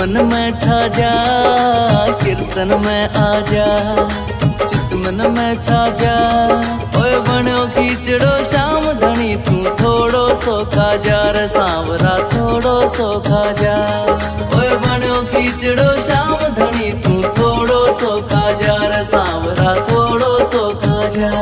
मन में छा जा, कीर्तन में आ जा, चित मन में छा जा। ओए बनो खींचड़ो श्याम धनी तू थोड़ो सो खा जा रे सांवरा थोड़ो सो खा जा। ओए बनो खींचड़ो श्याम धनी तू थोड़ो सो खा जा रे सांवरा थोड़ो सो खा जा।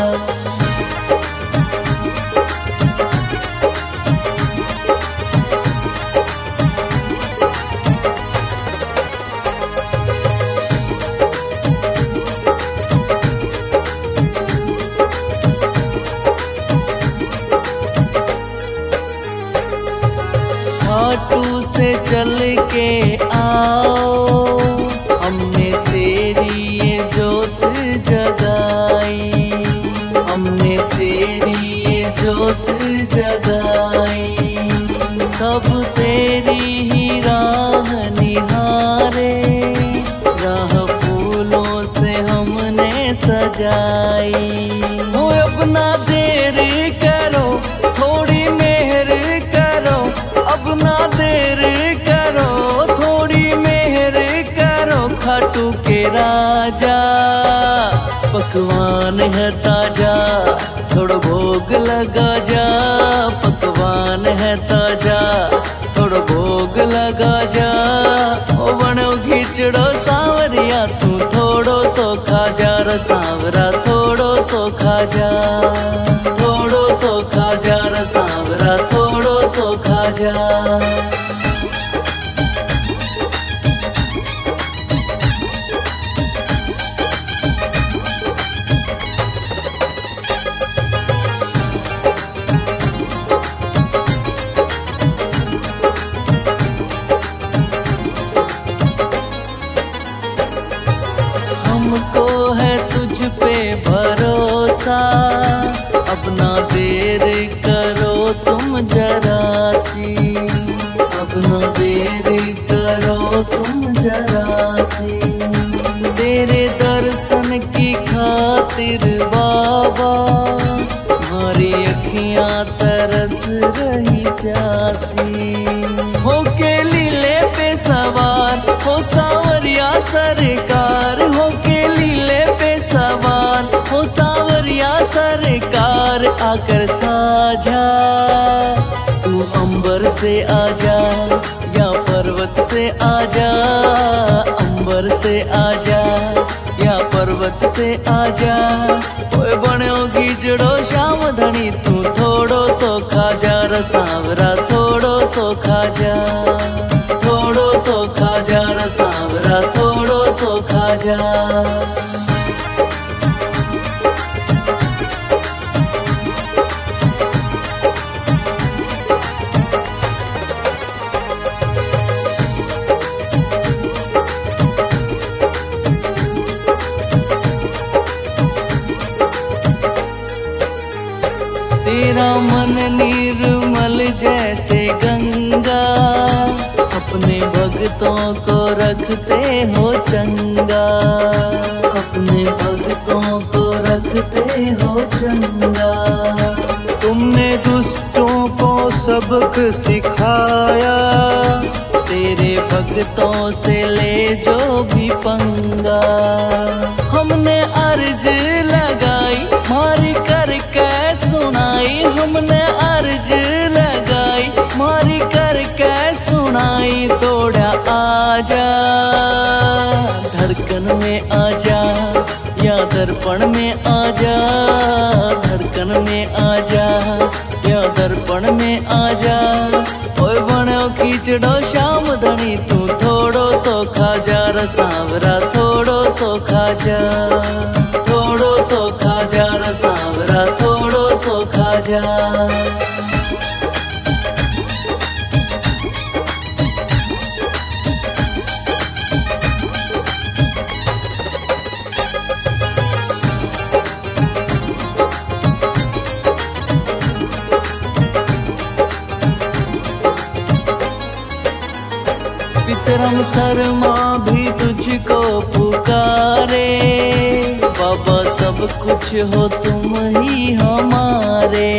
खाटू से चल के आओ, हमने तेरी ये जोत जगाई, हमने तेरी ये जोत जगाई। सब तेरी ही राह निहारे, राह फूलों से हमने सजाई। हो अपना देर करो, थोड़ी मेहर करो, अपना देर करो, थोड़ी मेहर करो। खाटू के राजा पकवान है ताजा, थोड़ा भोग लगा जा। पकवान है ताजा, थोड़ा भोग लगा जा। ओ बनो खींचड़ो सांवरिया तू थोड़ो सो खा जा रे सांवरा थोड़ो सो खा जा, थोड़ो सो खा जा रे सांवरा थोड़ो सो खा जा। हमको है तुझ पे भरोसा, अब ना देर करो तुम जरा सी, अब ना देर करो तुम जरा सी। तेरे दर्शन की खातिर बाबा, हमारी अखियां तरस रही प्यासी। हो के लीले पे सवार हो सांवरिया सरकार, हो के लीले पे सवार हो सांवरिया सरकार। आकर साझा तू अंबर से आजा, या पर्वत से आजा, अंबर से आजा, या पर्वत से आजा। ओए बनो खींचड़ो श्याम धनी तू थोड़ो सो खा जा रे सांवरा थोड़ो सो खा जा, थोड़ो सो खा जा रे सांवरा थोड़ो सो खा जा। तेरा मन निर्मल जैसे गंगा, अपने भक्तों को रखते हो चंगा, अपने भक्तों को रखते हो चंगा। तुमने दुष्टों को सबक सिखाया, तेरे भक्तों से ले जो भी पंगा। हमने अर्ज लगाई मारी करके सुनाई, हमने अर्ज लगाई मारी करके सुनाई। दौड़ा आजा धड़कन में आजा, या दर्पण में आजा, धड़कन में आजा, या दर्पण में आजा। ओए बनो खींचड़ो श्याम धनी तू थोड़ो सो खा जा रे सांवरा थोड़ो सो खा जा, थोड़ो सो खा जा रे सांवरा थोड़ो सो खा जा। पितरम शर्मा भी तुझको पुकारे, बाबा सब कुछ हो तुम ही हमारे,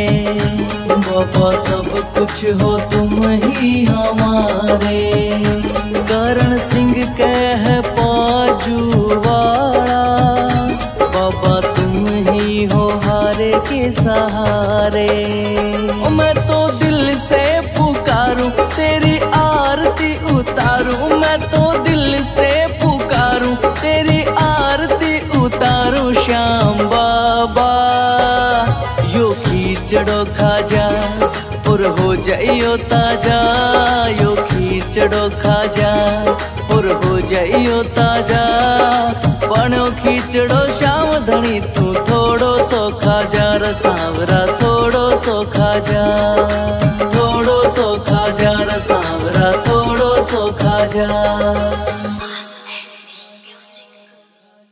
बाबा सब कुछ हो तुम ही हमारे। करण सिंह कह पाजू वाला, बाबा तुम ही हो हारे के सहारे। ओ मैं तो दिल से पुकारूं तेरी आरती उतारूं, मैं तो दिल से पुकारूं तेरी आरती उतारूं श्याम बाबा। यो खींचड़ो खाजा और हो जाइयो ताजा, यो खींचड़ो खाजा और हो जाइयो ताजा। बनो खींचड़ो श्याम धनी तू थोड़ो सो खाजा, रसावरा थोड़ो सो खाजा, थोड़ो सो खाजा, रसावरा थोड़ो सो खाजा।